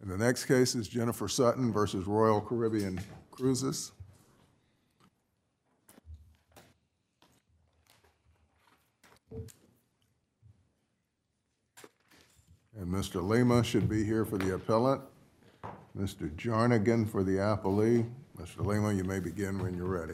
And the next case is Jennifer Sutton versus Royal Caribbean Cruises. And Mr. Lima should be here for the appellant. Mr. Jarnigan for the appellee. Mr. Lima, you may begin when you're ready.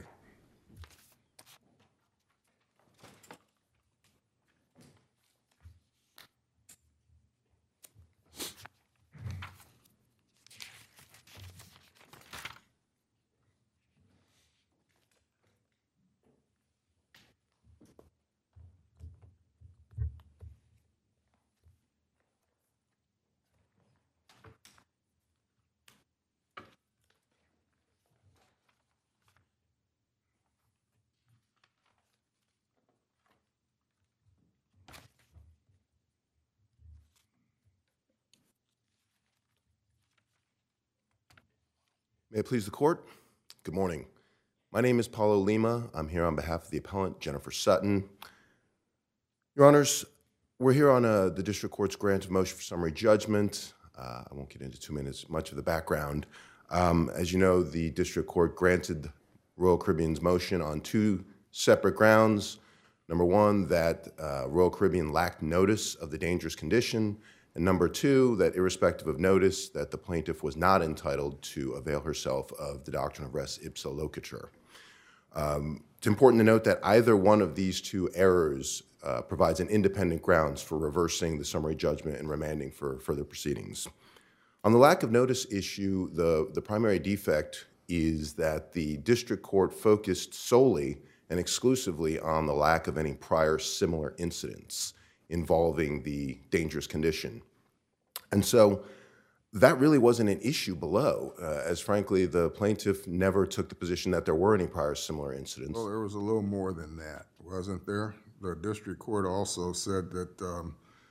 May it please the court. Good morning. My name is Paulo Lima. I'm here on behalf of the appellant, Jennifer Sutton. Your Honors, we're here on the district court's grant of motion for summary judgment. I won't get into 2 minutes much of the background. As you know, the district court granted Royal Caribbean's motion on two separate grounds. Number one, that Royal Caribbean lacked notice of the dangerous condition. And number two, that irrespective of notice, that the plaintiff was not entitled to avail herself of the doctrine of res ipsa loquitur. It's important to note that either one of these two errors provides an independent grounds for reversing the summary judgment and remanding for further proceedings. On the lack of notice issue, the primary defect is that the district court focused solely and exclusively on the lack of any prior similar incidents involving the dangerous condition. And so that really wasn't an issue below, as frankly, the plaintiff never took the position that there were any prior similar incidents. Well, there was a little more than that, wasn't there? The district court also said that the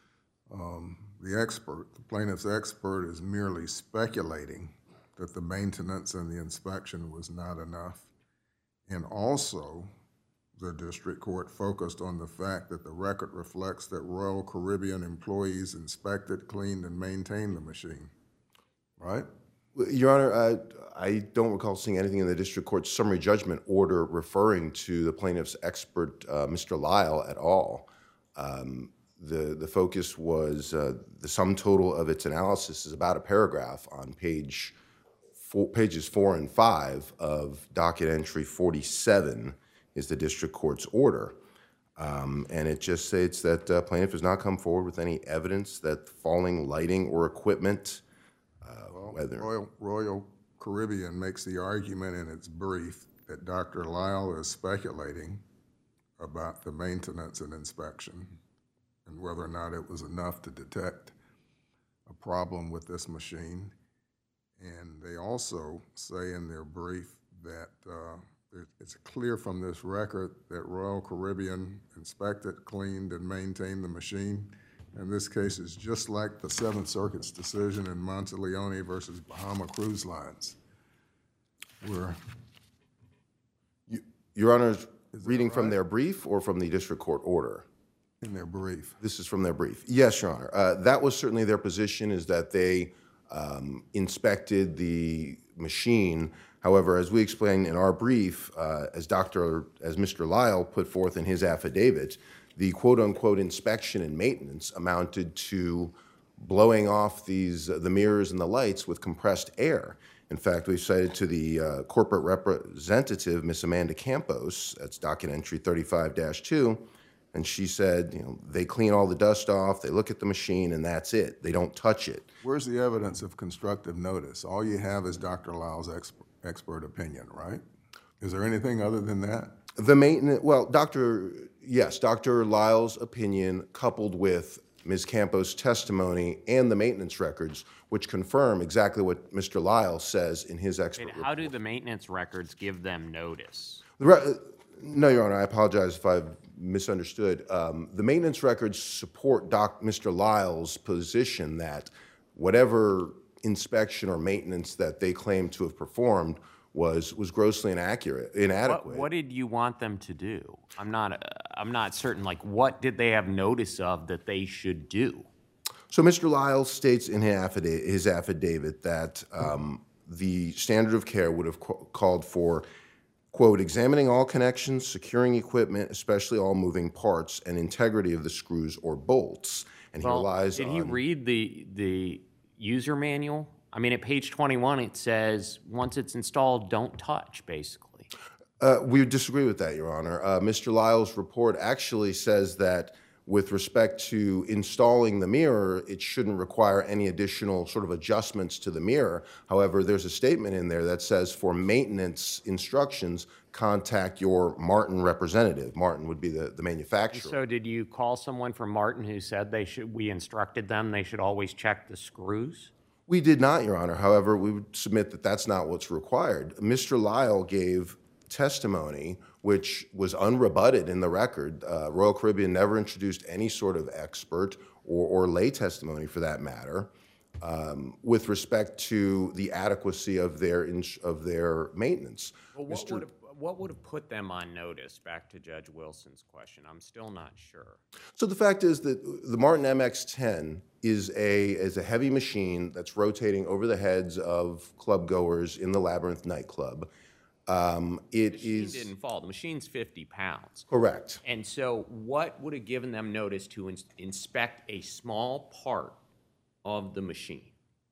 plaintiff's expert is merely speculating that the maintenance and the inspection was not enough. And also, the district court focused on the fact that the record reflects that Royal Caribbean employees inspected, cleaned, and maintained the machine, right? Your Honor, I don't recall seeing anything in the district court's summary judgment order referring to the plaintiff's expert, Mr. Lyle, at all. The focus was the sum total of its analysis is about a paragraph on pages 4 and 5 of docket entry 47 is the district court's order. And it just states that plaintiff has not come forward with any evidence that falling lighting or equipment, Royal Caribbean makes the argument in its brief that Dr. Lyle is speculating about the maintenance and inspection and whether or not it was enough to detect a problem with this machine. And they also say in their brief that it's clear from this record that Royal Caribbean inspected, cleaned, and maintained the machine. And this case is just like the Seventh Circuit's decision in Monteleone versus Bahama Cruise Lines. Your Honor, reading from their brief or from the district court order? In their brief. This is from their brief. Yes, Your Honor. That was certainly their position, is that they inspected the machine. However, as we explained in our brief, as Mr. Lyle put forth in his affidavit, the quote-unquote inspection and maintenance amounted to blowing off the mirrors and the lights with compressed air. In fact, we cited to the corporate representative, Miss Amanda Campos, that's docket entry 35-2, and she said, they clean all the dust off, they look at the machine, and that's it. They don't touch it. Where's the evidence of constructive notice? All you have is Dr. Lyle's expert opinion, right? Is there anything other than that? The maintenance, well, Dr. Lyle's opinion coupled with Ms. Campos' testimony and the maintenance records, which confirm exactly what Mr. Lyle says in his expert report. How do the maintenance records give them notice? No, Your Honor, I apologize if I've misunderstood. The maintenance records support Mr. Lyle's position that whatever inspection or maintenance that they claim to have performed was grossly inadequate. What did you want them to do? I'm not certain. Like, what did they have notice of that they should do? So Mr. Lyle states in his affidavit that the standard of care would have called for, quote, examining all connections, securing equipment, especially all moving parts, and integrity of the screws or bolts. And he relies did on... he read the user manual? I mean, at page 21, it says, once it's installed, don't touch, basically. We disagree with that, Your Honor. Mr. Lyle's report actually says that with respect to installing the mirror, it shouldn't require any additional sort of adjustments to the mirror. However, there's a statement in there that says for maintenance instructions, contact your Martin representative. Martin would be the manufacturer. So did you call someone from Martin who said we instructed them they should always check the screws? We did not, Your Honor. However, we would submit that that's not what's required. Mr. Lyle gave testimony which was unrebutted in the record. Royal Caribbean never introduced any sort of expert or lay testimony for that matter with respect to the adequacy of their maintenance. Well, what would have put them on notice, back to Judge Wilson's question? I'm still not sure. So the fact is that the Martin MX-10 is a heavy machine that's rotating over the heads of club goers in the Labyrinth nightclub. The machine didn't fall. The machine's 50 pounds. Correct. And so what would have given them notice to inspect a small part of the machine?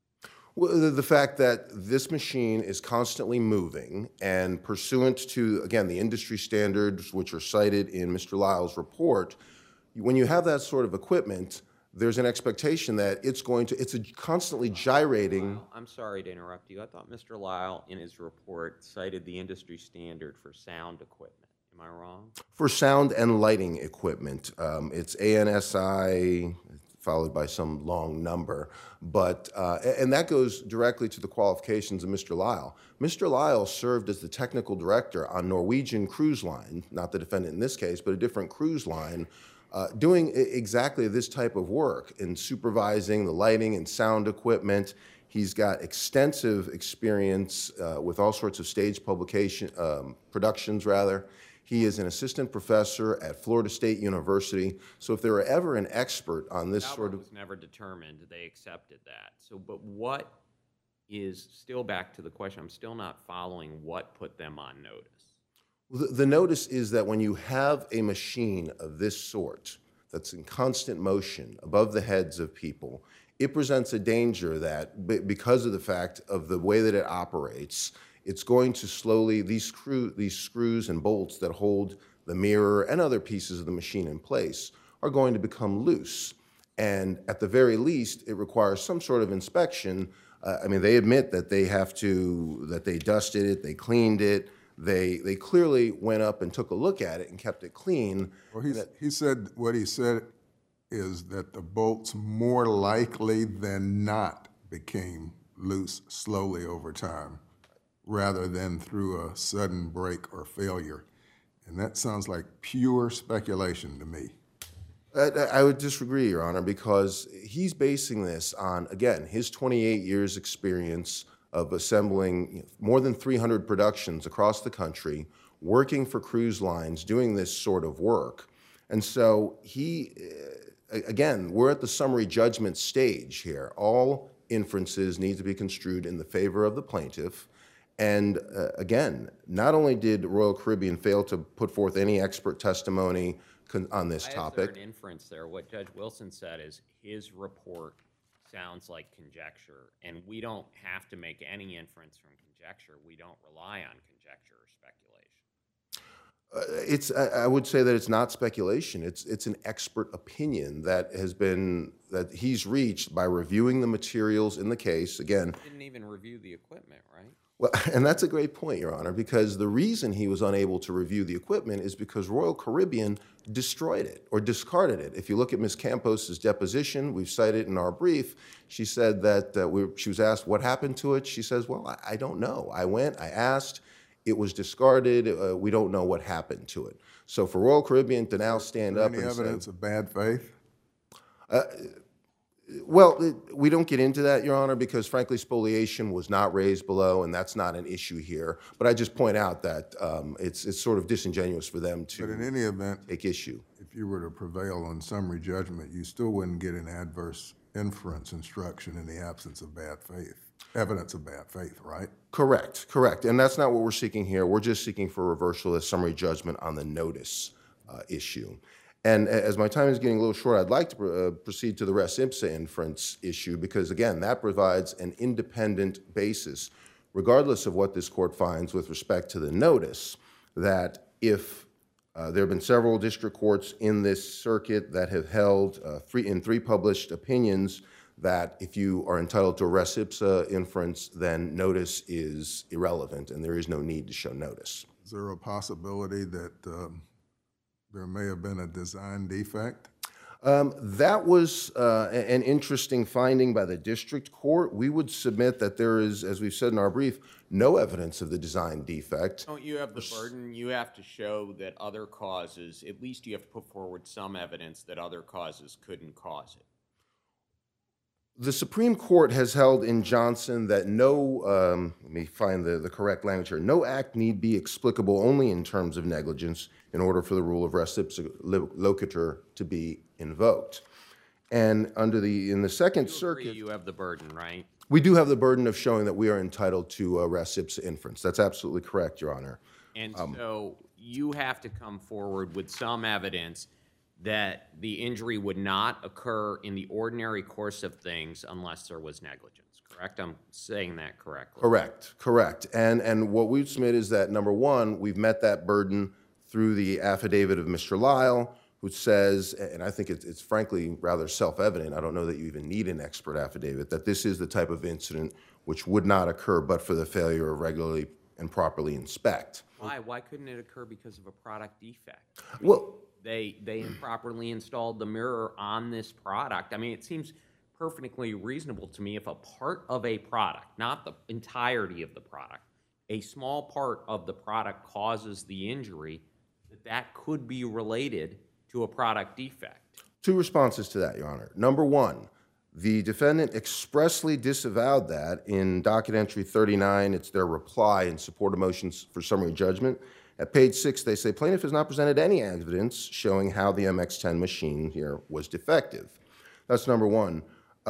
Well, the fact that this machine is constantly moving and pursuant to, again, the industry standards which are cited in Mr. Lyle's report, when you have that sort of equipment, there's an expectation that it's constantly gyrating. I'm sorry to interrupt you. I thought Mr. Lyle, in his report, cited the industry standard for sound equipment. Am I wrong? For sound and lighting equipment. It's ANSI, followed by some long number. But, and that goes directly to the qualifications of Mr. Lyle. Mr. Lyle served as the technical director on Norwegian Cruise Line, not the defendant in this case, but a different cruise line, doing exactly this type of work in supervising the lighting and sound equipment. He's got extensive experience with all sorts of stage productions, rather. He is an assistant professor at Florida State University. So if there were ever an expert on this sort of... was never determined. They accepted that. So, but what is, still back to the question, I'm still not following what put them on notice. The notice is that when you have a machine of this sort that's in constant motion above the heads of people, it presents a danger that, because of the fact of the way that it operates, it's going to slowly, these screws and bolts that hold the mirror and other pieces of the machine in place are going to become loose. And at the very least, it requires some sort of inspection. I mean, they admit that they dusted it, they cleaned it. They clearly went up and took a look at it and kept it clean. Well, he said is that the bolts more likely than not became loose slowly over time, rather than through a sudden break or failure. And that sounds like pure speculation to me. I would disagree, Your Honor, because he's basing this on, again, his 28 years experience of assembling more than 300 productions across the country, working for cruise lines, doing this sort of work. And so he, again, we're at the summary judgment stage here. All inferences need to be construed in the favor of the plaintiff. And again, not only did Royal Caribbean fail to put forth any expert testimony on this topic. I have an inference there. What Judge Wilson said is his report sounds like conjecture, and we don't have to make any inference from conjecture. We don't rely on conjecture or speculation. I would say that it's not speculation. It's an expert opinion that he's reached by reviewing the materials in the case. Again, he didn't even review the equipment, right? Well, and that's a great point, Your Honor, because the reason he was unable to review the equipment is because Royal Caribbean destroyed it or discarded it. If you look at Ms. Campos's deposition, we've cited in our brief, she said that she was asked what happened to it. She says, well, I don't know. I went, I asked, it was discarded. We don't know what happened to it. So for Royal Caribbean to now stand up and say— Any evidence of bad faith? Well, we don't get into that, Your Honor, because frankly, spoliation was not raised below, and that's not an issue here. But I just point out that it's sort of disingenuous for them to— But in any event, take issue. if you were to prevail on summary judgment, you still wouldn't get an adverse inference instruction in the absence of bad faith, evidence of bad faith, right? Correct, correct. And that's not what we're seeking here. We're just seeking for reversal of summary judgment on the notice issue. And as my time is getting a little short, I'd like to proceed to the res ipsa inference issue because, again, that provides an independent basis, regardless of what this court finds with respect to the notice, that if there have been several district courts in this circuit that have held three published opinions that if you are entitled to a res ipsa inference, then notice is irrelevant and there is no need to show notice. Is there a possibility that there may have been a design defect? That was an interesting finding by the district court. We would submit that there is, as we've said in our brief, no evidence of the design defect. Don't you have the burden? You have to show that other causes, at least you have to put forward some evidence that other causes couldn't cause it. The Supreme Court has held in Johnson that no, let me find the correct language here, no act need be explicable only in terms of negligence in order for the rule of res ipsa loquitur to be invoked. And in the Second Circuit, You have the burden, right? we do have the burden of showing that we are entitled to a res ipsa inference. That's absolutely correct, Your Honor. And so you have to come forward with some evidence that the injury would not occur in the ordinary course of things unless there was negligence, correct? I'm saying that correctly. Correct, correct. And what we've submitted is that, number one, we've met that burden through the affidavit of Mr. Lyle, who says, and I think it's frankly rather self-evident, I don't know that you even need an expert affidavit, that this is the type of incident which would not occur but for the failure of regularly and properly inspect. Why? Why couldn't it occur because of a product defect? Well, They improperly installed the mirror on this product. I mean, it seems perfectly reasonable to me if a part of a product, not the entirety of the product, a small part of the product causes the injury, that could be related to a product defect. two responses to that, Your Honor. Number one, the defendant expressly disavowed that in docket entry 39. It's their reply in support of motions for summary judgment. At page 6, they say, plaintiff has not presented any evidence showing how the MX-10 machine here was defective. That's number one.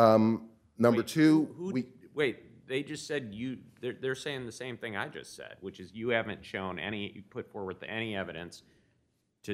Number two, Wait, they just said they're saying the same thing I just said, which is you haven't shown you put forward any evidence to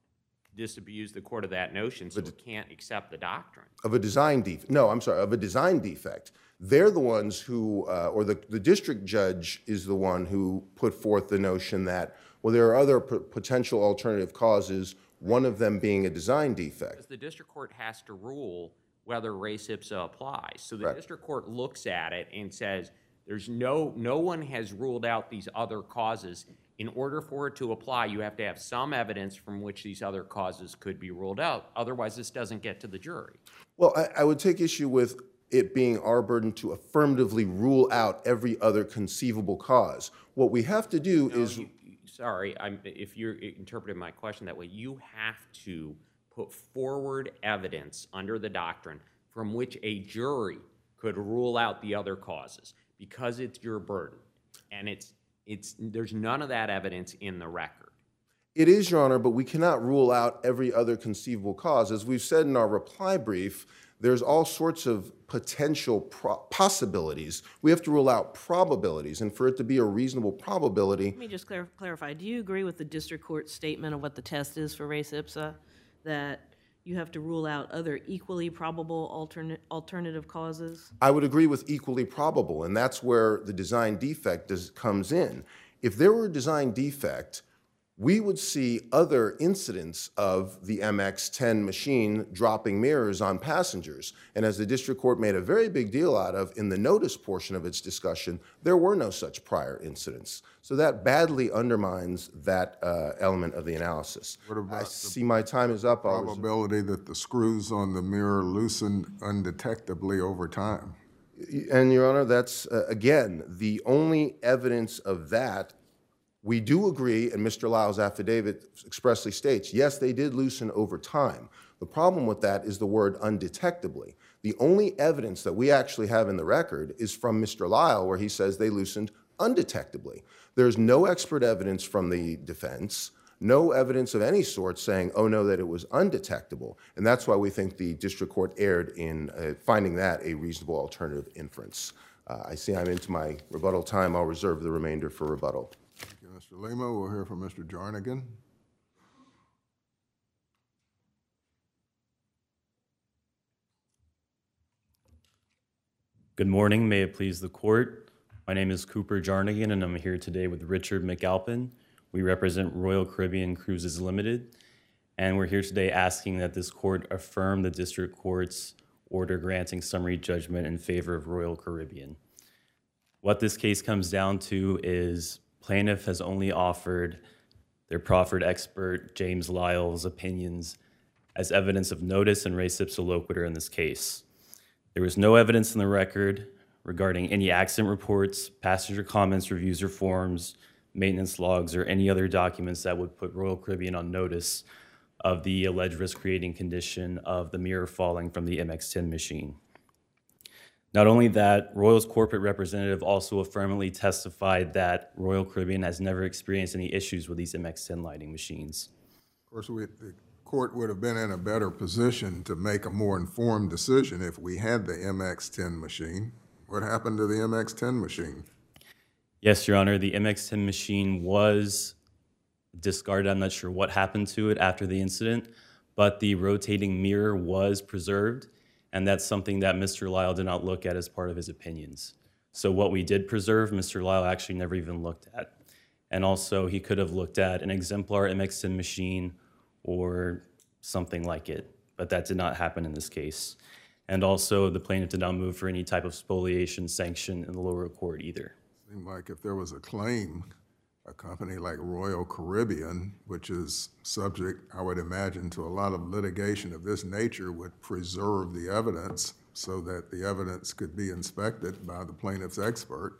disabuse the court of that notion, so it can't accept the doctrine. of a design defect. No, I'm sorry, of a design defect. They're the ones who, or the district judge is the one who put forth the notion that, well, there are other potential alternative causes, one of them being a design defect. Because the district court has to rule whether res ipsa applies. So the district court looks at it and says, there's no one has ruled out these other causes. In order for it to apply, you have to have some evidence from which these other causes could be ruled out. Otherwise, this doesn't get to the jury. Well, I would take issue with it being our burden to affirmatively rule out every other conceivable cause. What we have to do is... Sorry, if you're interpreting my question that way, you have to put forward evidence under the doctrine from which a jury could rule out the other causes because it's your burden. And there's none of that evidence in the record. It is, Your Honor, but we cannot rule out every other conceivable cause. As we've said in our reply brief, there's all sorts of potential possibilities. We have to rule out probabilities, and for it to be a reasonable probability... Let me just clarify. Do you agree with the district court's statement of what the test is for res ipsa, that you have to rule out other equally probable alternative causes? I would agree with equally probable, and that's where the design defect comes in. If there were a design defect, we would see other incidents of the MX-10 machine dropping mirrors on passengers. And as the district court made a very big deal out of in the notice portion of its discussion, there were no such prior incidents. So that badly undermines that element of the analysis. What about I see my time is up. probability that the screws on the mirror loosened undetectably over time? And, Your Honor, that's, again, the only evidence of that. We do agree, and Mr. Lyle's affidavit expressly states, yes, they did loosen over time. The problem with that is the word undetectably. The only evidence that we actually have in the record is from Mr. Lyle, where he says they loosened undetectably. There's no expert evidence from the defense, no evidence of any sort saying, oh no, that it was undetectable. And that's why we think the district court erred in finding that a reasonable alternative inference. I see I'm into my rebuttal time. I'll reserve the remainder for rebuttal. Thank you, Mr. Lima. We'll hear from Mr. Jarnigan. Good morning. May it please the court. My name is Cooper Jarnigan, and I'm here today with Richard McAlpin. We represent Royal Caribbean Cruises Limited, and we're here today asking that this court affirm the district court's order granting summary judgment in favor of Royal Caribbean. What this case comes down to is plaintiff has only offered their proffered expert, James Lyle's opinions as evidence of notice and res ipsa loquitur in this case. There was no evidence in the record regarding any accident reports, passenger comments, reviews or forms, maintenance logs, or any other documents that would put Royal Caribbean on notice of the alleged risk-creating condition of the mirror falling from the MX-10 machine. Not only that, Royal's corporate representative also affirmatively testified that Royal Caribbean has never experienced any issues with these MX-10 lighting machines. Of course, the court would have been in a better position to make a more informed decision if we had the MX-10 machine. What happened to the MX-10 machine? Yes, Your Honor, the MX-10 machine was discarded. I'm not sure what happened to it after the incident, but the rotating mirror was preserved, and that's something that Mr. Lyle did not look at as part of his opinions. So what we did preserve, Mr. Lyle actually never even looked at. And also, he could have looked at an exemplar MX-10 machine or something like it, but that did not happen in this case. And also, the plaintiff did not move for any type of spoliation sanction in the lower court either. Seemed like if there was a claim, a company like Royal Caribbean, which is subject, I would imagine, to a lot of litigation of this nature, would preserve the evidence so that the evidence could be inspected by the plaintiff's expert.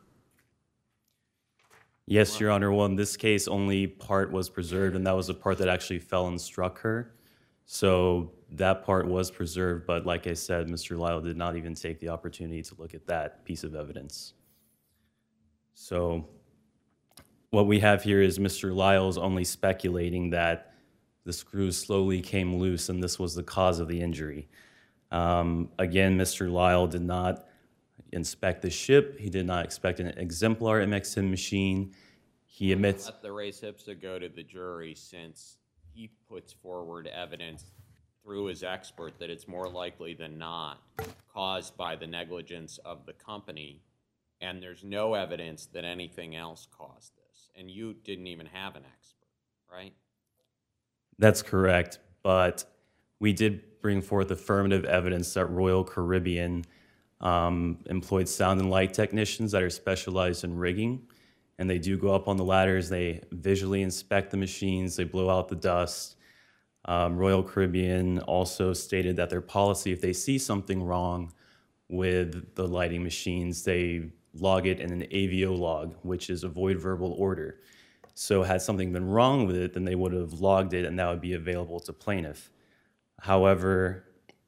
Yes, Your Honor. Well, in this case, only part was preserved, and that was the part that actually fell and struck her. So that part was preserved, but like I said, Mr. Lyle did not even take the opportunity to look at that piece of evidence. So what we have here is Mr. Lyle's only speculating that the screws slowly came loose and this was the cause of the injury. Again, Mr. Lyle did not inspect the ship. He did not inspect an exemplar MX-10 machine. He admits... Let the res ipsa go to the jury since he puts forward evidence through his expert that it's more likely than not caused by the negligence of the company, and there's no evidence that anything else caused this. And you didn't even have an expert, right? That's correct, but we did bring forth affirmative evidence that Royal Caribbean employed sound and light technicians that are specialized in rigging, and they do go up on the ladders, they visually inspect the machines, they blow out the dust. Royal Caribbean also stated that their policy, if they see something wrong with the lighting machines, they log it in an AVO log, which is a void verbal order. So had something been wrong with it, then they would have logged it and that would be available to plaintiff. However,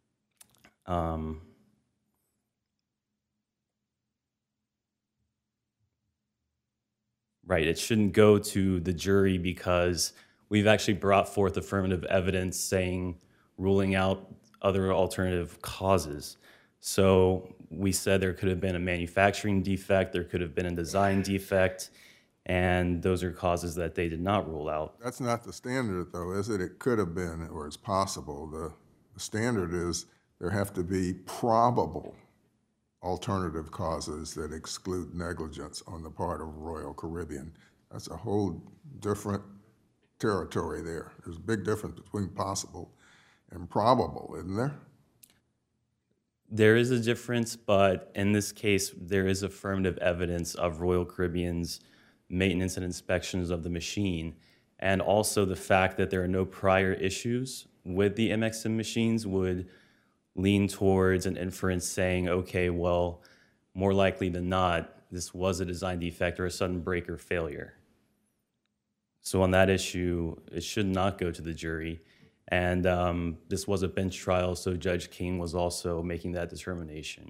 right, it shouldn't go to the jury because we've actually brought forth affirmative evidence saying, ruling out other alternative causes. So we said there could have been a manufacturing defect, there could have been a design defect, and those are causes that they did not rule out. That's not the standard, though, is it? It could have been, or it's possible. The standard is there have to be probable alternative causes that exclude negligence on the part of Royal Caribbean. That's a whole different territory there. There's a big difference between possible and probable, isn't there? There is a difference, but in this case, there is affirmative evidence of Royal Caribbean's maintenance and inspections of the machine, and also the fact that there are no prior issues with the MX-10 machines would lean towards an inference saying, okay, well, more likely than not, this was a design defect or a sudden break or failure. So on that issue, it should not go to the jury. And this was a bench trial, so Judge King was also making that determination.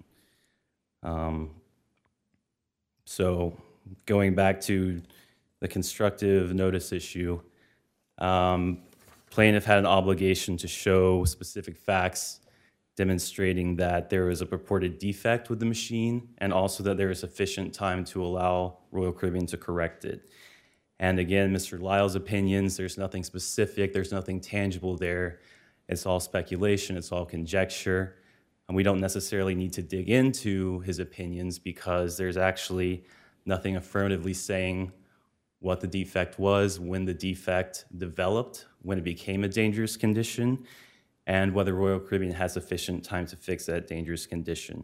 So going back to the constructive notice issue, Plaintiff had an obligation to show specific facts demonstrating that there was a purported defect with the machine and also that there was sufficient time to allow Royal Caribbean to correct it. And again, Mr. Lyle's opinions, there's nothing specific, there's nothing tangible there. It's all speculation, it's all conjecture. And we don't necessarily need to dig into his opinions because there's actually nothing affirmatively saying what the defect was, when the defect developed, when it became a dangerous condition, and whether Royal Caribbean has sufficient time to fix that dangerous condition.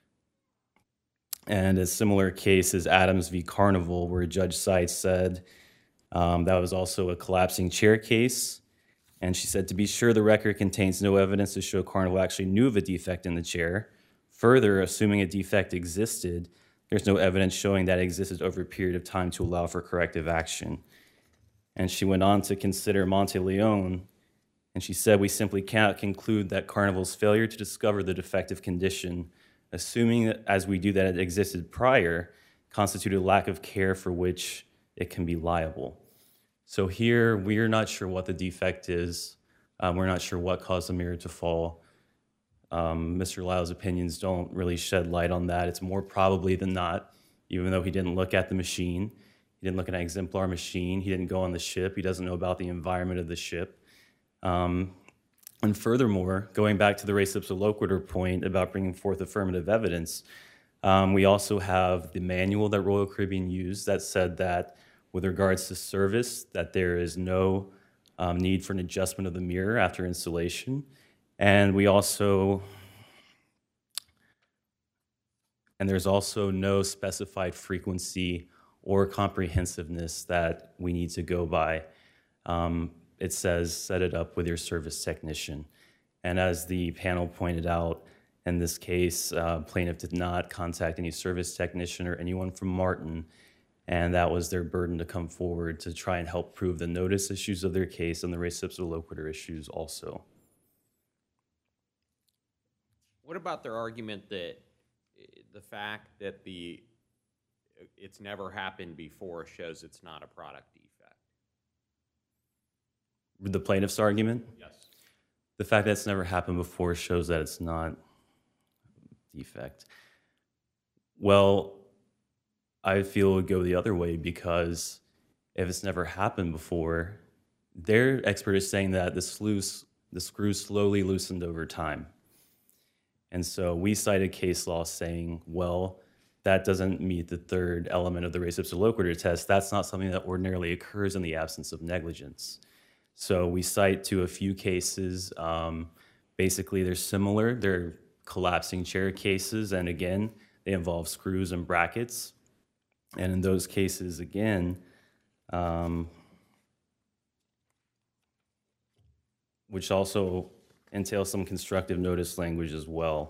And a similar case is Adams v. Carnival, where Judge Seitz said that was also a collapsing chair case. And she said, to be sure, the record contains no evidence to show Carnival actually knew of a defect in the chair. Further, assuming a defect existed, there's no evidence showing that it existed over a period of time to allow for corrective action. And she went on to consider Monte Leon, and she said, we simply cannot conclude that Carnival's failure to discover the defective condition, assuming that as we do that it existed prior, constituted a lack of care for which it can be liable. So here, we're not sure what the defect is. We're not sure what caused the mirror to fall. Mr. Lyle's opinions don't really shed light on that. It's more probably than not, even though he didn't look at the machine. He didn't look at an exemplar machine. He didn't go on the ship. He doesn't know about the environment of the ship. And furthermore, going back to the res ipsa loquitur point about bringing forth affirmative evidence, we also have the manual that Royal Caribbean used that said that with regards to service, that there is no need for an adjustment of the mirror after installation. And there's also no specified frequency or comprehensiveness that we need to go by. It says, set it up with your service technician. And as the panel pointed out, in this case, plaintiff did not contact any service technician or anyone from Martin, and that was their burden to come forward to try and help prove the notice issues of their case and the res ipsa loquitur issues also. What about their argument that the fact that it's never happened before shows it's not a product defect? The plaintiff's argument? Yes. The fact that it's never happened before shows that it's not defect. Well, I feel it would go the other way because if it's never happened before, their expert is saying that the screw slowly loosened over time. And so we cited case law saying, well, that doesn't meet the third element of the res ipsa loquitur test. That's not something that ordinarily occurs in the absence of negligence. So we cite to a few cases. Basically, they're similar. They're collapsing chair cases, and again, they involve screws and brackets. And in those cases, again, which also entails some constructive notice language as well.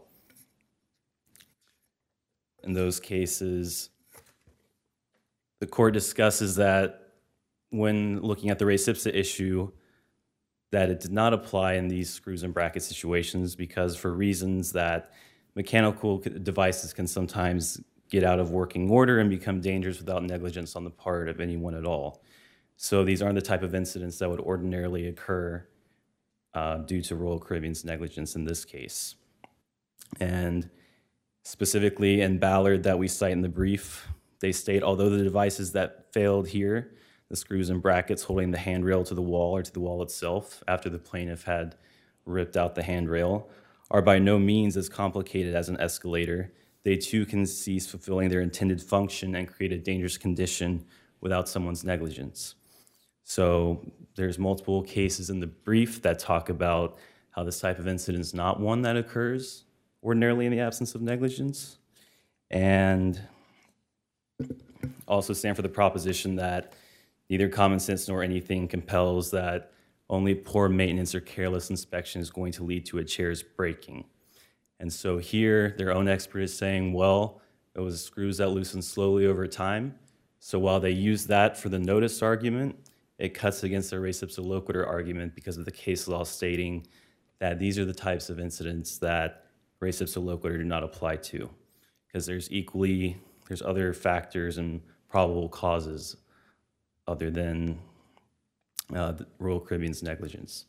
In those cases, the court discusses that when looking at the res ipsa issue, that it did not apply in these screws and bracket situations because for reasons that mechanical devices can sometimes get out of working order and become dangerous without negligence on the part of anyone at all. So these aren't the type of incidents that would ordinarily occur due to Royal Caribbean's negligence in this case. And specifically in Ballard that we cite in the brief, they state, although the devices that failed here, the screws and brackets holding the handrail to the wall or to the wall itself after the plaintiff had ripped out the handrail, are by no means as complicated as an escalator, they too can cease fulfilling their intended function and create a dangerous condition without someone's negligence. So there's multiple cases in the brief that talk about how this type of incident is not one that occurs ordinarily in the absence of negligence, and also stand for the proposition that neither common sense nor anything compels that only poor maintenance or careless inspection is going to lead to a chair's breaking. And so here, their own expert is saying, well, it was screws that loosened slowly over time. So while they use that for the notice argument, it cuts against their res ipsa loquitur argument because of the case law stating that these are the types of incidents that res ipsa loquitur do not apply to. Because there's other factors and probable causes other than Royal Caribbean's negligence.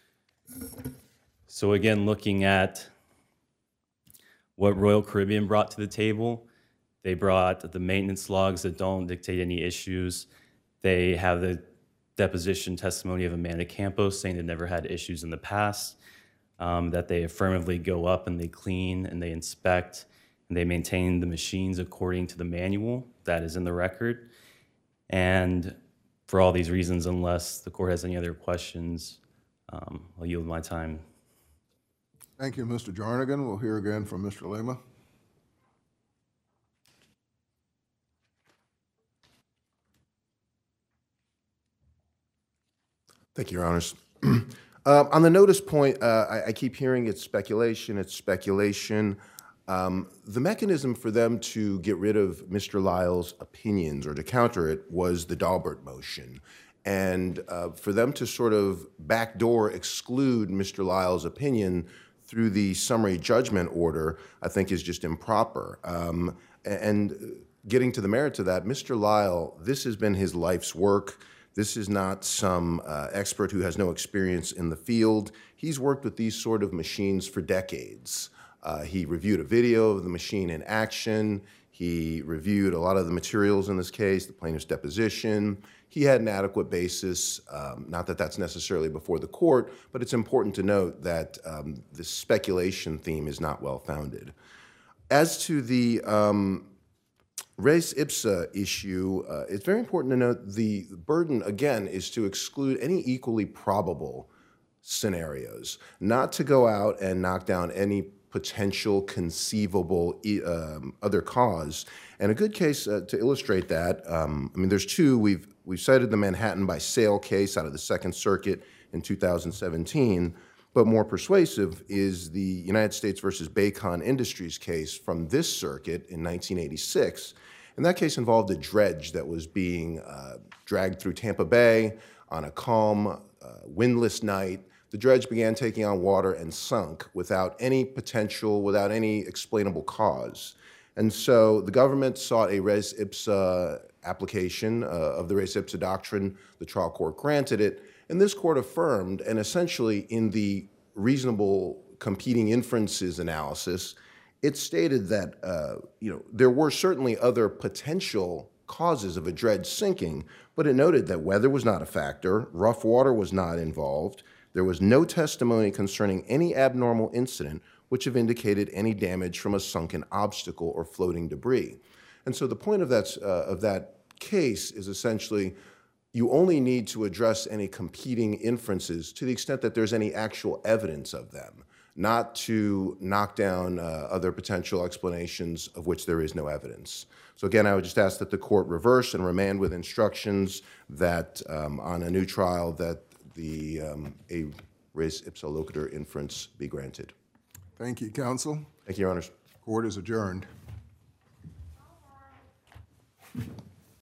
So again, looking at what Royal Caribbean brought to the table, they brought the maintenance logs that don't dictate any issues. They have the deposition testimony of Amanda Campos saying they never had issues in the past, that they affirmatively go up and they clean and they inspect and they maintain the machines according to the manual that is in the record. And for all these reasons, unless the court has any other questions, I'll yield my time. Thank you, Mr. Jarnigan. We'll hear again from Mr. Lima. Thank you, Your Honors. On the notice point, I keep hearing it's speculation, it's speculation. The mechanism for them to get rid of Mr. Lyle's opinions or to counter it was the Daubert motion. And for them to sort of backdoor exclude Mr. Lyle's opinion through the summary judgment order, I think is just improper. And getting to the merits of that, Mr. Lyle, this has been his life's work. This is not some expert who has no experience in the field. He's worked with these sort of machines for decades. He reviewed a video of the machine in action. He reviewed a lot of the materials in this case, the plaintiff's deposition. He had an adequate basis, not that that's necessarily before the court, but it's important to note that the speculation theme is not well-founded. As to the res ipsa issue, it's very important to note the burden, again, is to exclude any equally probable scenarios, not to go out and knock down any potential conceivable other cause. And a good case to illustrate that, I mean, there's two. We've cited the Manhattan by Sale case out of the Second Circuit in 2017, but more persuasive is the United States versus Baycon Industries case from this circuit in 1986. And that case involved a dredge that was being dragged through Tampa Bay on a calm, windless night. The dredge began taking on water and sunk without any potential, without any explainable cause. And so the government sought a res ipsa application of the res ipsa doctrine. The trial court granted it, and this court affirmed, and essentially in the reasonable competing inferences analysis, it stated that there were certainly other potential causes of a dredge sinking, but it noted that weather was not a factor, rough water was not involved, there was no testimony concerning any abnormal incident which have indicated any damage from a sunken obstacle or floating debris. And so the point of that case is essentially you only need to address any competing inferences to the extent that there's any actual evidence of them, not to knock down other potential explanations of which there is no evidence. So again, I would just ask that the court reverse and remand with instructions that on a new trial that a res ipsa loquitur inference be granted. Thank you, counsel. Thank you, Your Honors. Court is adjourned.